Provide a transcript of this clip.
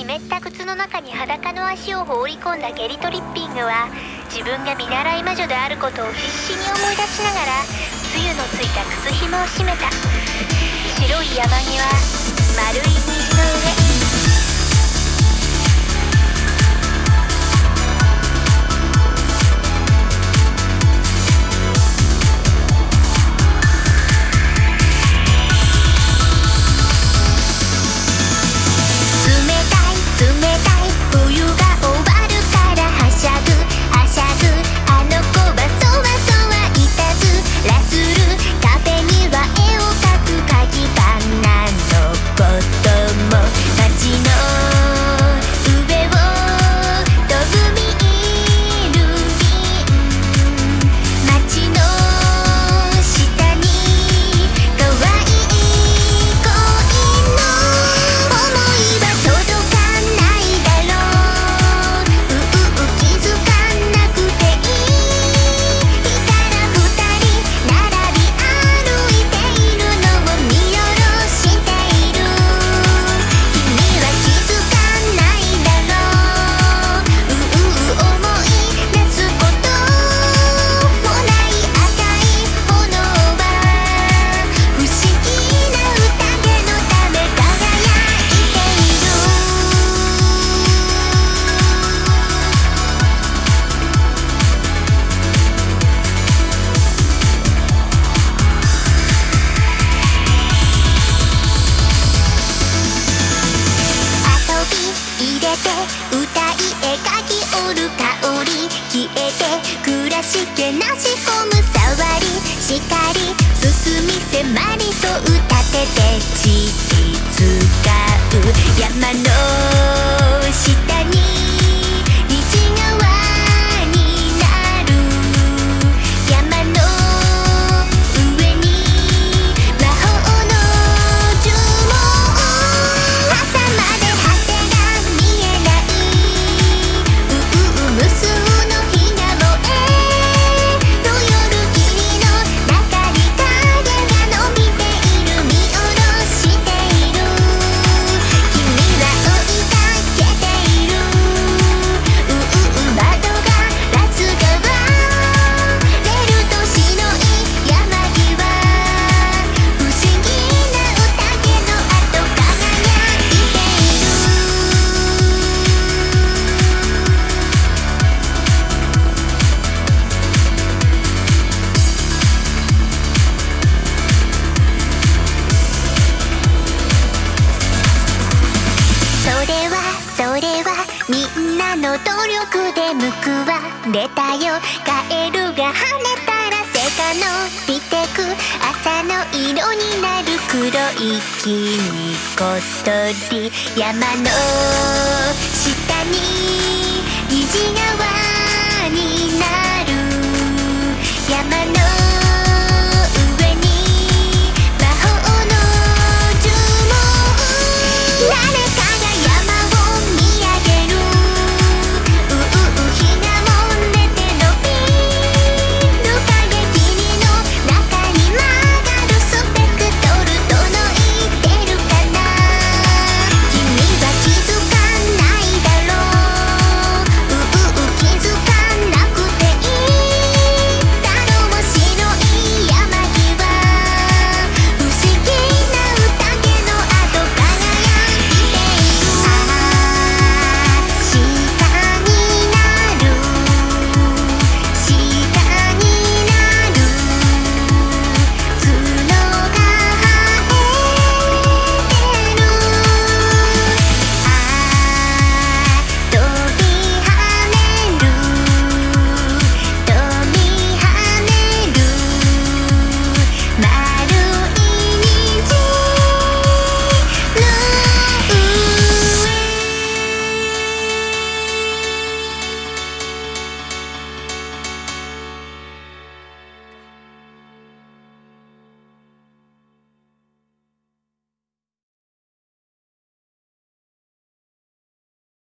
った靴の中に裸の足を放り込んだゲリトリッピングは、自分が見習い魔女であることを必死に思い出しながらつゆのついた靴紐を締めた。白い山際、丸い虹の上。みんなの努力で報われたよ。カエルが跳ねたら背が伸びてく。朝の色になる黒い木にこっそり。山の下に虹川になる